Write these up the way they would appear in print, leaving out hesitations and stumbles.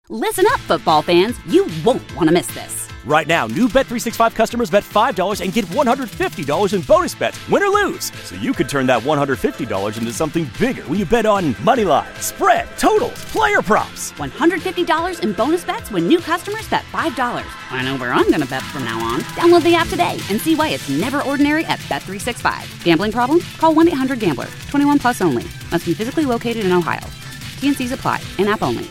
Listen up, football fans. You won't want to miss this. Right now, new Bet365 customers bet $5 and get $150 in bonus bets, win or lose. So you could turn that $150 into something bigger when you bet on moneyline, spread, totals, player props. $150 in bonus bets when new customers bet $5. I know where I'm going to bet from now on. Download the app today and see why it's never ordinary at Bet365. Gambling problem? Call 1-800-GAMBLER. 21 plus only. Must be physically located in Ohio. T&Cs apply. In-app only.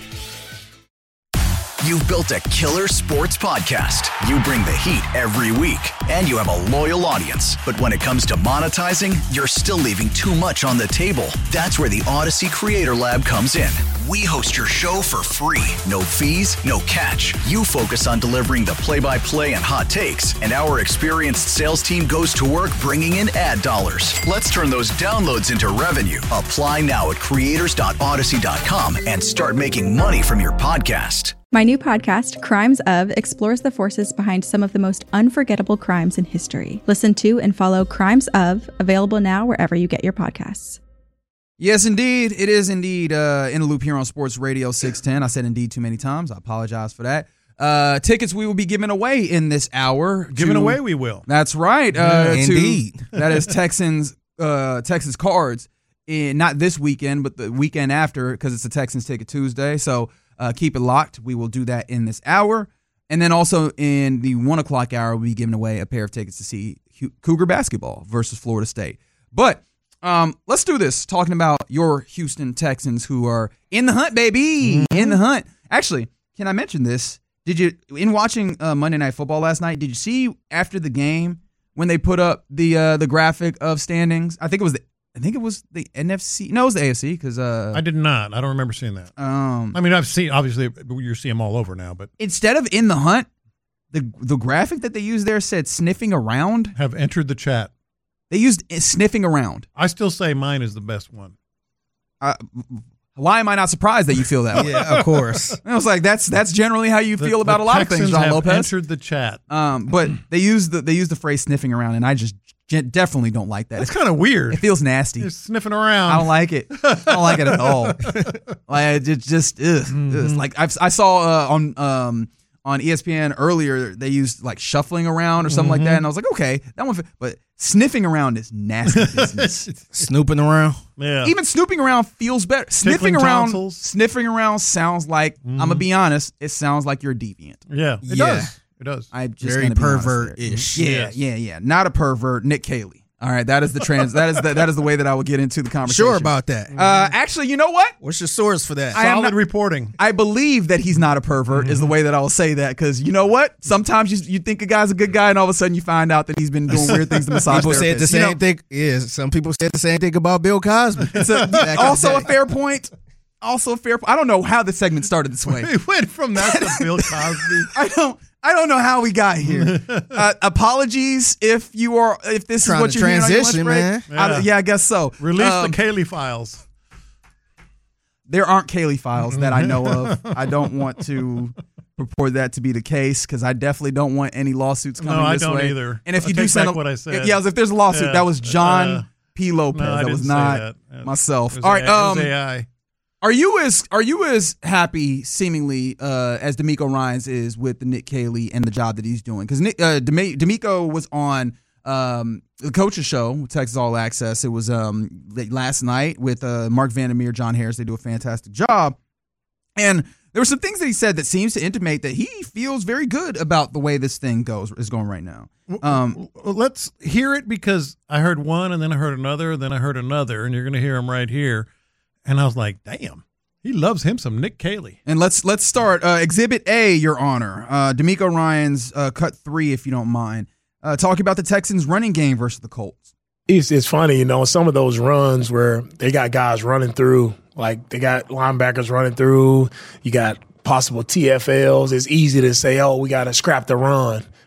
You've built a killer sports podcast. You bring the heat every week, and you have a loyal audience. But when it comes to monetizing, you're still leaving too much on the table. That's where the Odyssey Creator Lab comes in. We host your show for free. No fees, no catch. You focus on delivering the play-by-play and hot takes, and our experienced sales team goes to work bringing in ad dollars. Let's turn those downloads into revenue. Apply now at creators.odyssey.com and start making money from your podcast. My new podcast, Crimes Of, explores the forces behind some of the most unforgettable crimes in history. Listen to and follow Crimes Of, available now wherever you get your podcasts. Yes, indeed. It is indeed In the Loop here on Sports Radio 610. I said indeed too many times. I apologize for that. Tickets we will be giving away in this hour. Giving away we will. That's right. Indeed. That is Texans cards. Not this weekend, but the weekend after, because it's a Texans Ticket Tuesday. So keep it locked. We will do that in this hour. And then also in the 1 o'clock hour, we'll be giving away a pair of tickets to see Cougar basketball versus Florida State. But let's do this, talking about your Houston Texans who are in the hunt, baby. Mm-hmm. In the hunt. Actually, can I mention this? Did you, in watching Monday Night Football last night, did you see after the game when they put up the graphic of standings? I think it was the NFC. No, it was the AFC because I did not. I don't remember seeing that. I mean, I've seen, obviously you see them all over now, but instead of in the hunt, the graphic that they used there said sniffing around. Have entered the chat. They used sniffing around. I still say mine is the best one. Why am I not surprised that you feel that way? Yeah, of course. I was like, that's generally how you feel about a lot of things, John Lopez. Entered the chat. But they use the phrase sniffing around, and I just definitely don't like that. That's kind of weird. It feels nasty. You're sniffing around. I don't like it. I don't like it at all. Like it just like I saw on ESPN earlier they used like shuffling around or something like that, and I was like, okay, that one. But sniffing around is nasty business. Snooping around. Yeah. Even snooping around feels better. Sniffing around sounds like, I'm going to be honest, it sounds like you're a deviant. Yeah, it does. It does. I just very pervert-ish. Yeah. Not a pervert. Nick Caley. All right, that is the that is the way that I will get into the conversation. Sure about that. Actually, you know what? What's your source for that? Solid reporting. I believe that he's not a pervert is the way that I will say that, because you know what? Sometimes you think a guy's a good guy, and all of a sudden you find out that he's been doing weird things to massage people said the same thing. Yeah, some people said the same thing about Bill Cosby. It's also a fair point. I don't know how the segment started this way. We went from that to Bill Cosby. I don't know how we got here. Apologies if this is what you're hearing on your lunch break. Man. I guess so. Release the Caley files. There aren't Caley files that I know of. I don't want to purport that to be the case, because I definitely don't want any lawsuits coming this way. No, I don't either. And if I you do send what I said. if there's a lawsuit, that was John P. Lopez. No, that was not myself. All right. It was AI. Are you as happy, seemingly, as D'Amico Ryans is with the Nick Caley and the job that he's doing? Because D'Amico was on the coach's show with Texas All Access. It was last night with Mark Vandermeer, John Harris. They do a fantastic job. And there were some things that he said that seems to intimate that he feels very good about the way this thing is going right now. Let's hear it, because I heard one, and then I heard another, then I heard another, and you're going to hear him right here. And I was like, damn, he loves him some Nick Caley. And let's start. Exhibit A, Your Honor. D'Amico Ryans, cut 3, if you don't mind. Talking about the Texans' running game versus the Colts. It's funny, some of those runs where they got guys running through, like they got linebackers running through, you got possible TFLs. It's easy to say, oh, we got to scrap the run,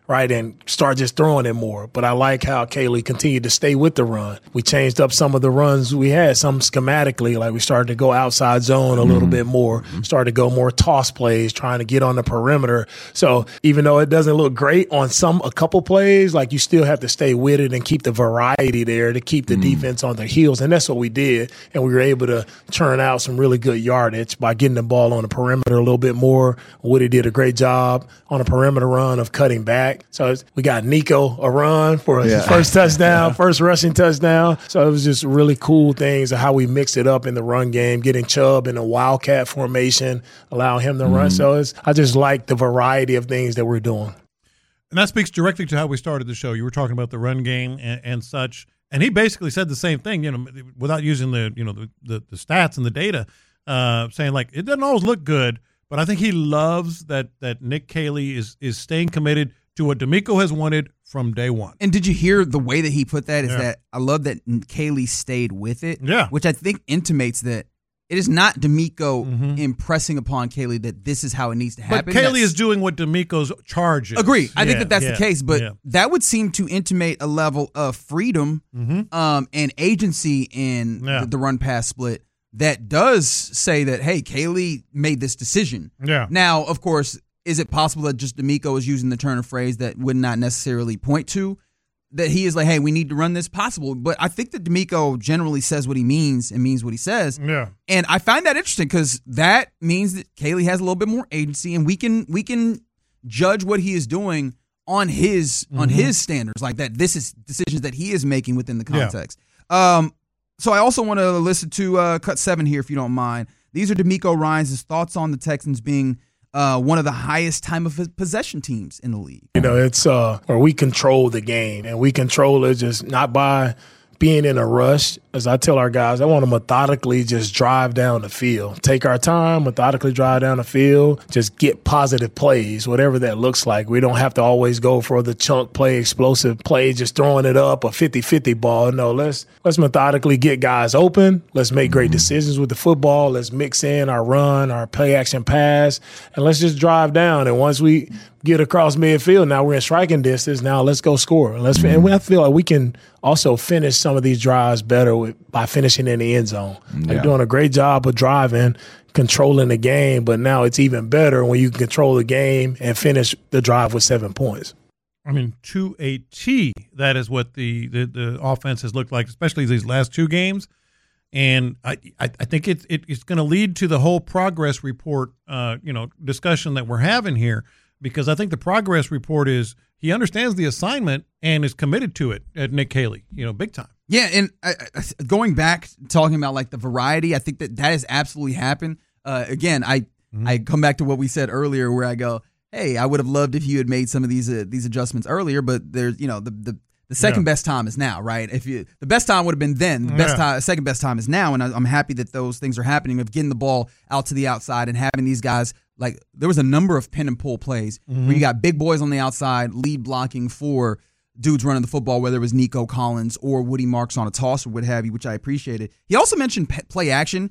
right, and start just throwing it more. But I like how Caley continued to stay with the run. We changed up some of the runs we had, some schematically, like we started to go outside zone a little bit more, started to go more toss plays, trying to get on the perimeter. So even though it doesn't look great on a couple plays, like you still have to stay with it and keep the variety there to keep the defense on their heels. And that's what we did. And we were able to churn out some really good yardage by getting the ball on the perimeter a little bit more. Woody did a great job on a perimeter run of cutting back. So we got Nico a run for his first touchdown, first rushing touchdown. So it was just really cool things of how we mixed it up in the run game, getting Chubb in a wildcat formation, allowing him to run. So I just like the variety of things that we're doing. And that speaks directly to how we started the show. You were talking about the run game and such, and he basically said the same thing, without using the stats and the data, saying like it doesn't always look good, but I think he loves that Nick Caley is staying committed to what DeMeco has wanted from day one. And did you hear the way that he put that? Is that I love that Caley stayed with it, which I think intimates that it is not DeMeco impressing upon Caley that this is how it needs to happen. But Caley is doing what DeMeco's charge is. Agree. I think that's the case, but that would seem to intimate a level of freedom and agency in the run-pass split that does say that, hey, Caley made this decision. Yeah. Now, of course, is it possible that just DeMeco is using the turn of phrase that would not necessarily point to that he is like, hey, we need to run this? Possible. But I think that DeMeco generally says what he means and means what he says. Yeah. And I find that interesting because that means that Caley has a little bit more agency, and we can judge what he is doing on his standards, like that. This is decisions that he is making within the context. So I also want to listen to Cut 7 here, if you don't mind. These are DeMeco Ryans' thoughts on the Texans being one of the highest time of possession teams in the league. It's where we control the game, and we control it just not by being in a rush. As I tell our guys, I want to methodically just drive down the field. Take our time, methodically drive down the field, just get positive plays, whatever that looks like. We don't have to always go for the chunk play, explosive play, just throwing it up, a 50-50 ball. No, let's methodically get guys open. Let's make great decisions with the football. Let's mix in our run, our play-action pass, and let's just drive down. And once we get across midfield, now we're in striking distance. Now let's go score. And I feel like we can also finish some of these drives better by finishing in the end zone. Like doing a great job of driving, controlling the game, but now it's even better when you can control the game and finish the drive with 7 points. I mean, to a T, that is what the offense has looked like, especially these last two games. And I think it's going to lead to the whole progress report, discussion that we're having here, because I think the progress report is he understands the assignment and is committed to it at Nick Caley, big time. Yeah, and going back, talking about like the variety, I think that has absolutely happened. Again, I come back to what we said earlier where I go, hey, I would have loved if you had made some of these adjustments earlier, but there's, the second best time is now, right? The best time would have been then. The second best time is now, and I'm happy that those things are happening, of getting the ball out to the outside and having these guys. Like, there was a number of pin and pull plays where you got big boys on the outside, lead blocking for dudes running the football, whether it was Nico Collins or Woody Marks on a toss or what have you, which I appreciated. He also mentioned play action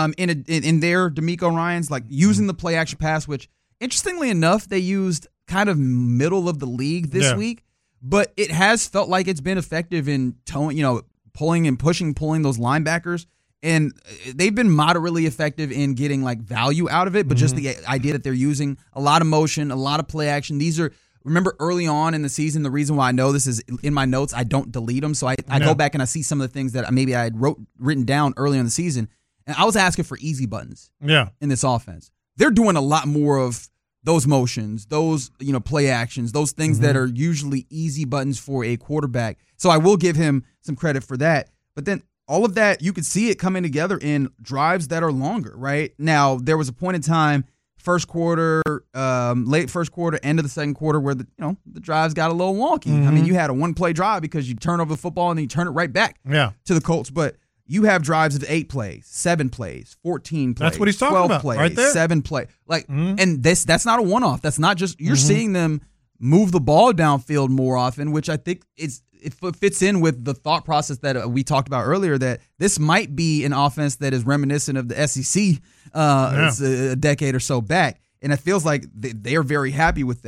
in their DeMeco Ryans, like using the play action pass, which interestingly enough, they used kind of middle of the league this week, but it has felt like it's been effective in pulling and pulling those linebackers. And they've been moderately effective in getting like value out of it, but just the idea that they're using a lot of motion, a lot of play action. Remember early on in the season, the reason why I know this is in my notes, I don't delete them. So I go back and I see some of the things that maybe I had written down early in the season. And I was asking for easy buttons in this offense. They're doing a lot more of those motions, those play actions, those things that are usually easy buttons for a quarterback. So I will give him some credit for that. But then all of that, you could see it coming together in drives that are longer, right? Now, there was a point in time, first quarter, late first quarter, end of the second quarter, where the drives got a little wonky. I mean, you had a one-play drive because you turn over the football and then you turn it right back to the Colts. But you have drives of 8 plays, 7 plays, 14 plays. That's what he's talking 12 about, plays, right there. 7 plays. And that's not a one-off. That's not just you're seeing them move the ball downfield more often, which I think it fits in with the thought process that we talked about earlier, that this might be an offense that is reminiscent of the SEC a decade or so back. And it feels like they are very happy with that.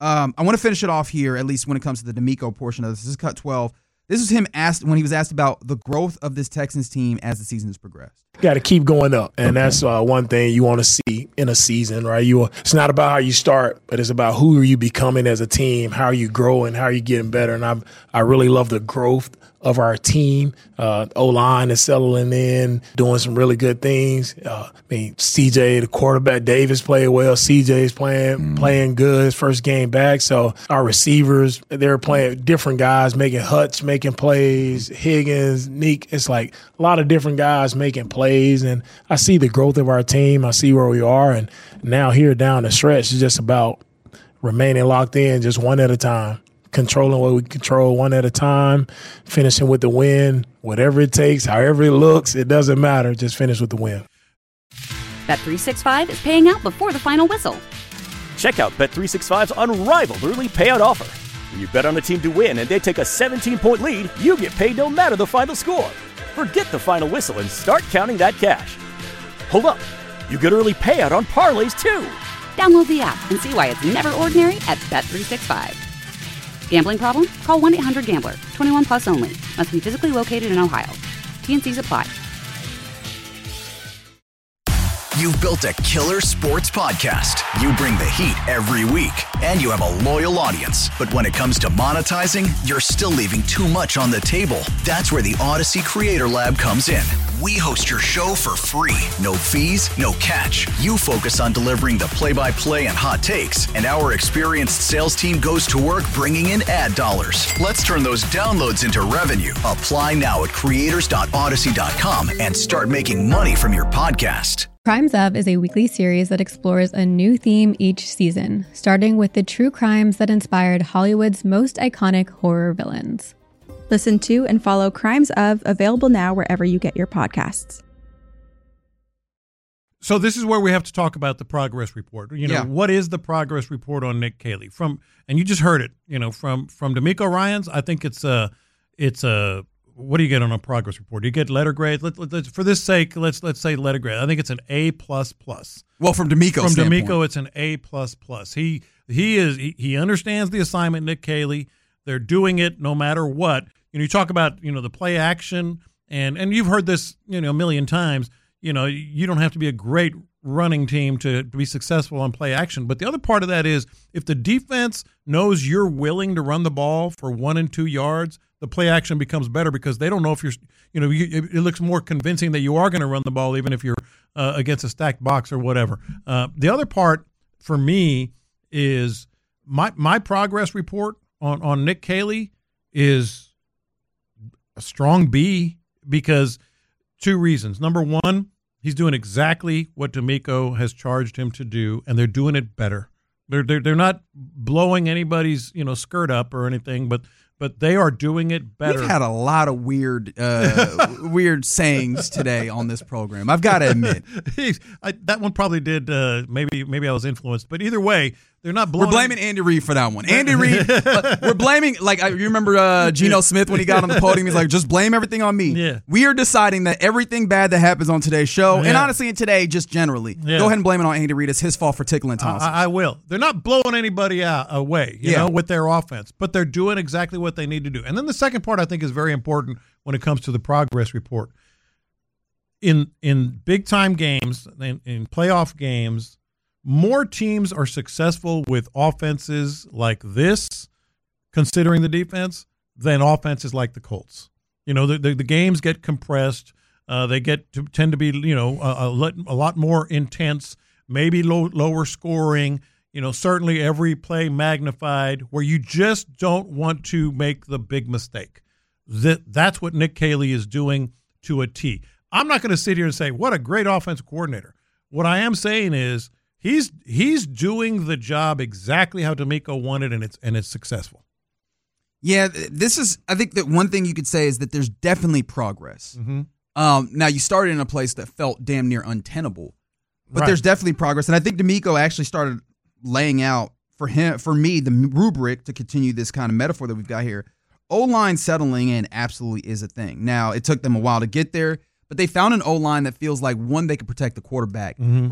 I want to finish it off here, at least when it comes to the DeMeco portion of this. This is cut 12. This was him asked when he was asked about the growth of this Texans team as the season has progressed. Got to keep going up, and that's one thing you want to see in a season, right? It's not about how you start, but it's about who are you becoming as a team, how are you growing, how are you getting better, and I really love the growth of our team. O-line is settling in, doing some really good things. CJ, the quarterback, Davis played well. CJ's playing good, his first game back. So our receivers, they're playing different guys, making huts, making plays. Higgins, Neek, it's like a lot of different guys making plays. And I see the growth of our team. I see where we are. And now here down the stretch, it's just about remaining locked in just one at a time. Controlling what we control one at a time, finishing with the win, whatever it takes, however it looks, it doesn't matter. Just finish with the win. Bet365 is paying out before the final whistle. Check out Bet365's unrivaled early payout offer. When you bet on a team to win and they take a 17-point lead, you get paid no matter the final score. Forget the final whistle and start counting that cash. Hold up. You get early payout on parlays, too. Download the app and see why it's never ordinary at Bet365. Gambling problem? Call 1-800-GAMBLER. 21 plus only. Must be physically located in Ohio. T&Cs apply. You've built a killer sports podcast. You bring the heat every week, and you have a loyal audience. But when it comes to monetizing, you're still leaving too much on the table. That's where the Odyssey Creator Lab comes in. We host your show for free. No fees, no catch. You focus on delivering the play-by-play and hot takes, and our experienced sales team goes to work bringing in ad dollars. Let's turn those downloads into revenue. Apply now at creators.odyssey.com and start making money from your podcast. Crimes Of is a weekly series that explores a new theme each season, starting with the true crimes that inspired Hollywood's most iconic horror villains. Listen to and follow Crimes Of, available now wherever you get your podcasts. So this is where we have to talk about the progress report. What is the progress report on Nick Caley? And you just heard it, from DeMeco Ryans. I think it's a what do you get on a progress report? Do you get letter grade? Let's for this sake, let's say letter grade. I think it's an A++. Well, from DeMeco's standpoint. DeMeco, it's an A++. He understands the assignment, Nick Caley. They're doing it no matter what. You talk about the play action, and you've heard this a million times. You don't have to be a great running team to be successful on play action. But the other part of that is if the defense knows you're willing to run the ball for 1 and 2 yards, the play action becomes better because they don't know if you're, it looks more convincing that you are going to run the ball even if you're against a stacked box or whatever. The other part for me is my progress report on Nick Caley is a strong B because 2 reasons. Number one, he's doing exactly what DeMeco has charged him to do, and they're doing it better. They're not blowing anybody's skirt up or anything, but they are doing it better. We've had a lot of weird sayings today on this program. I've got to admit, that one probably did. Maybe I was influenced, but either way, they're not blowing. We're blaming Andy Reid for that one. Andy Reid, we're blaming. You remember Geno Smith when he got on the podium? He's like, just blame everything on me. Yeah. We are deciding that everything bad that happens on today's show, and honestly, in today, just generally, go ahead and blame it on Andy Reid. It's his fault for tickling tonsils. I will. They're not blowing anybody away, with their offense, but they're doing exactly what they need to do. And then the second part I think is very important when it comes to the progress report. In big time games, in playoff games, more teams are successful with offenses like this, considering the defense, than offenses like the Colts. The games get compressed. They tend to be a lot more intense, maybe lower scoring. Certainly every play magnified, where you just don't want to make the big mistake. That's what Nick Caley is doing to a T. I'm not going to sit here and say, what a great offensive coordinator. What I am saying is he's doing the job exactly how DeMeco wanted, and it's successful. Yeah, I think that one thing you could say is that there's definitely progress. Mm-hmm. Now, you started in a place that felt damn near untenable, but Right. there's definitely progress. And I think DeMeco actually started laying out for me, the rubric to continue this kind of metaphor that we've got here. O-line settling in absolutely is a thing. Now, it took them a while to get there, but they found an O-line that feels like, one, they can protect the quarterback, Mm-hmm. right?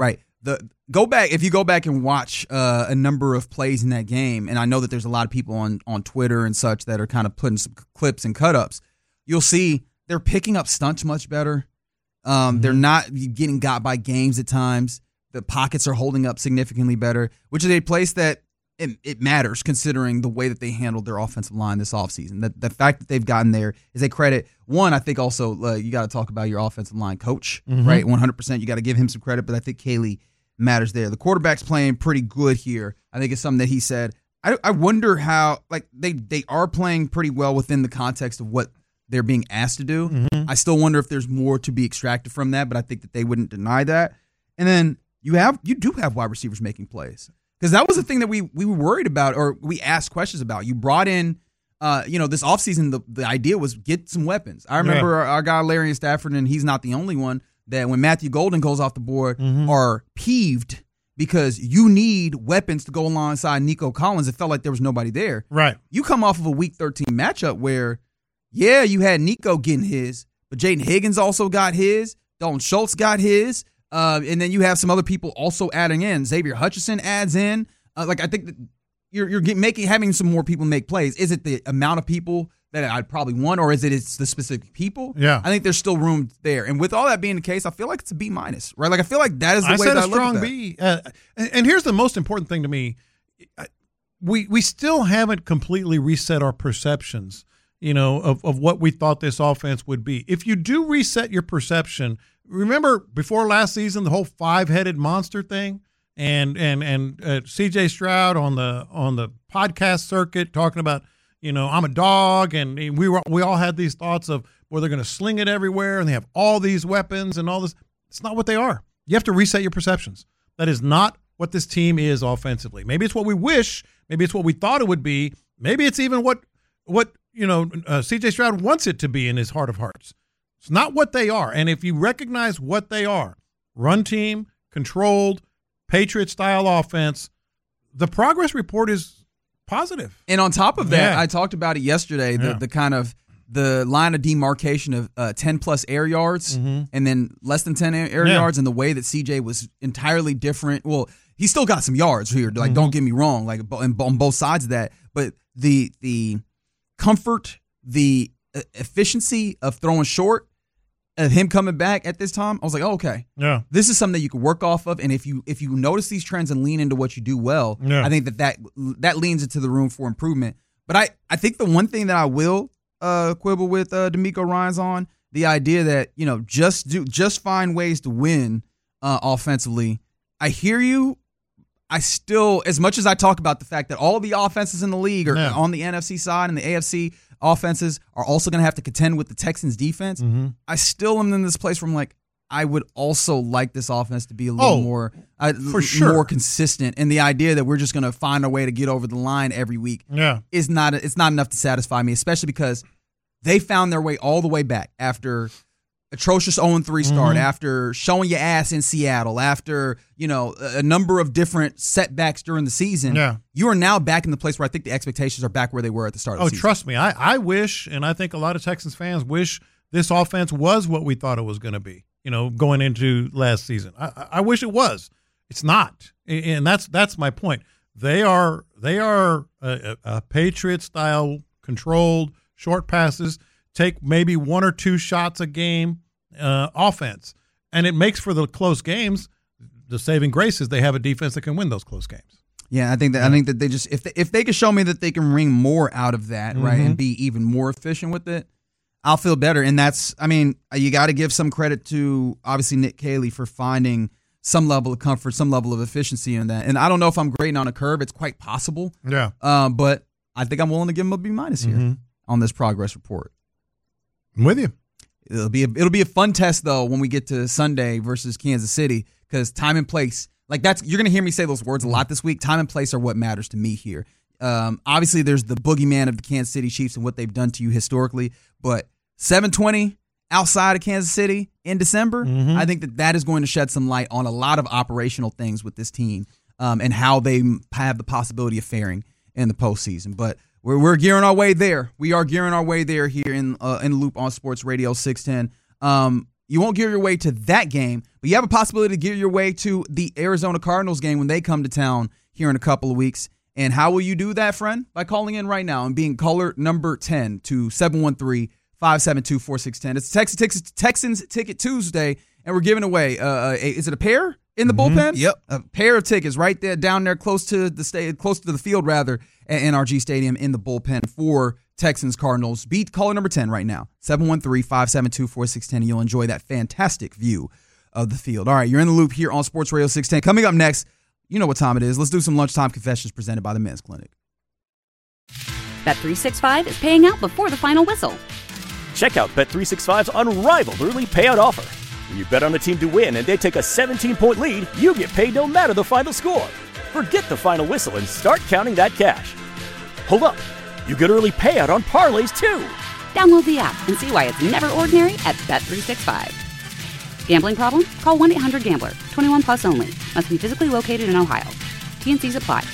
If you go back and watch a number of plays in that game, and I know that there's a lot of people on Twitter and such that are kind of putting some clips and cut-ups, you'll see they're picking up stunts much better. They're not getting got by games at times. The pockets are holding up significantly better, which is a place that it matters considering the way that they handled their offensive line this offseason. The fact that they've gotten there is a credit. One, I think also you got to talk about your offensive line coach, right? 100%. You got to give him some credit, but I think Caley matters there. The quarterback's playing pretty good here. I think it's something that he said. I wonder how, like, they are playing pretty well within the context of what they're being asked to do. I still wonder if there's more to be extracted from that, but I think that they wouldn't deny that. And then you do have wide receivers making plays. Because that was the thing that we were worried about, or we asked questions about. You brought in, this offseason, the idea was get some weapons. I remember our guy Larry Stafford, and he's not the only one, that when Matthew Golden goes off the board are peeved because you need weapons to go alongside Nico Collins. It felt like there was nobody there. Right. You come off of a Week 13 matchup where, you had Nico getting his, but Jaden Higgins also got his. Dalton Schultz got his. And then you have some other people also adding in. Xavier Hutchinson adds in. I think that you're having some more people make plays. Is it the amount of people that I'd probably want, or is it's the specific people? Yeah. I think there's still room there. And with all that being the case, I feel like it's a B-, right? Like, I feel like that is the way that I look at that. I said a strong B. And here's the most important thing to me. We still haven't completely reset our perceptions, of what we thought this offense would be. If you do reset your perception, remember before last season, the whole 5-headed monster thing, and CJ Stroud on the podcast circuit talking about, I'm a dog, and we all had these thoughts of, well, they're going to sling it everywhere, and they have all these weapons and all this. It's not what they are. You have to reset your perceptions. That is not what this team is offensively. Maybe it's what we wish. Maybe it's what we thought it would be. Maybe it's even what CJ Stroud wants it to be in his heart of hearts. It's not what they are. And if you recognize what they are, run team, controlled, Patriot-style offense, the progress report is positive. And on top of that, I talked about it yesterday, the kind of the line of demarcation of 10-plus air yards and then less than 10 air yards, and the way that CJ was entirely different. Well, he still got some yards here. Like, don't get me wrong, like on both sides of that. But the comfort, the efficiency of throwing short, of him coming back at this time, I was like, oh, okay. Yeah. This is something that you can work off of. And if you notice these trends and lean into what you do well, I think that leans into the room for improvement. But I think the one thing that I will quibble with DeMeco Ryans on, the idea that, just find ways to win offensively. I hear you. I still, as much as I talk about the fact that all the offenses in the league are on the NFC side and the AFC offenses are also going to have to contend with the Texans defense, I still am in this place where I'm like, I would also like this offense to be a little more consistent. And the idea that we're just going to find a way to get over the line every week is not enough to satisfy me, especially because they found their way all the way back after atrocious 0-3 start, after showing your ass in Seattle, after, a number of different setbacks during the season. You are now back in the place where I think the expectations are back where they were at the start of the season. Trust me. I wish, and I think a lot of Texans fans wish this offense was what we thought it was going to be, going into last season. I wish it was. It's not. And that's my point. They are a Patriot-style controlled short passes, take maybe one or two shots a game offense, and it makes for the close games. The saving grace is they have a defense that can win those close games. Yeah, I think that they just if they can show me that they can wring more out of that, right, and be even more efficient with it, I'll feel better. And you got to give some credit to obviously Nick Caley for finding some level of comfort, some level of efficiency in that. And I don't know if I'm grading on a curve. It's quite possible. Yeah. But I think I'm willing to give him a B- here on this progress report. I'm with you. It'll be a fun test though when we get to Sunday versus Kansas City, because time and place, you're going to hear me say those words a lot this week. Time and place are what matters to me here. Obviously, there's the boogeyman of the Kansas City Chiefs and what they've done to you historically, but 7:20 outside of Kansas City in December, I think that is going to shed some light on a lot of operational things with this team and how they have the possibility of faring in the postseason. But we're gearing our way there. We are gearing our way there here in the Loop on Sports Radio 610. You won't gear your way to that game, but you have a possibility to gear your way to the Arizona Cardinals game when they come to town here in a couple of weeks. And how will you do that, friend? By calling in right now and being caller number 10 to 713-572-4610. It's Texans Ticket Tuesday, and we're giving away, is it a pair in the bullpen? Yep. A pair of tickets right there, down there close to the field, rather, at NRG Stadium in the bullpen for Texans Cardinals. Beat caller number 10 right now, 713-572-4610, and you'll enjoy that fantastic view of the field. All right, you're in the loop here on Sports Radio 610. Coming up next, you know what time it is. Let's do some lunchtime confessions presented by the Men's Clinic. Bet365 is paying out before the final whistle. Check out Bet365's unrivaled early payout offer. When you bet on a team to win and they take a 17-point lead, you get paid no matter the final score. Forget the final whistle and start counting that cash. Hold up. You get early payout on parlays, too. Download the app and see why it's never ordinary at Bet365. Gambling problem? Call 1-800-GAMBLER. 21 plus only. Must be physically located in Ohio. T&Cs apply.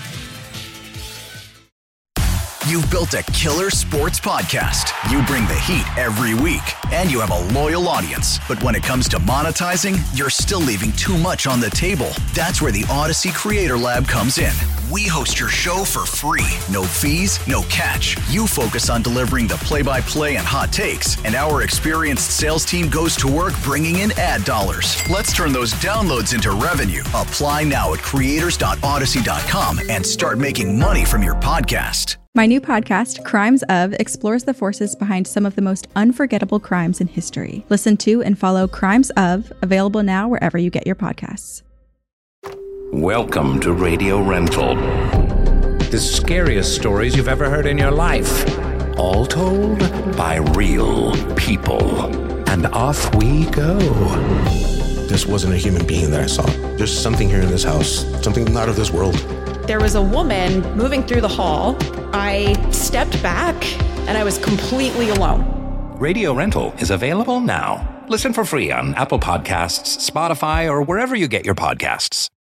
You've built a killer sports podcast. You bring the heat every week, and you have a loyal audience. But when it comes to monetizing, you're still leaving too much on the table. That's where the Odyssey Creator Lab comes in. We host your show for free. No fees, no catch. You focus on delivering the play-by-play and hot takes, and our experienced sales team goes to work bringing in ad dollars. Let's turn those downloads into revenue. Apply now at creators.odyssey.com and start making money from your podcast. My new podcast, Crimes Of, explores the forces behind some of the most unforgettable crimes in history. Listen to and follow Crimes Of, available now wherever you get your podcasts. Welcome to Radio Rental. The scariest stories you've ever heard in your life. All told by real people. And off we go. This wasn't a human being that I saw. There's something here in this house, something not of this world. There was a woman moving through the hall. I stepped back and I was completely alone. Radio Rental is available now. Listen for free on Apple Podcasts, Spotify, or wherever you get your podcasts.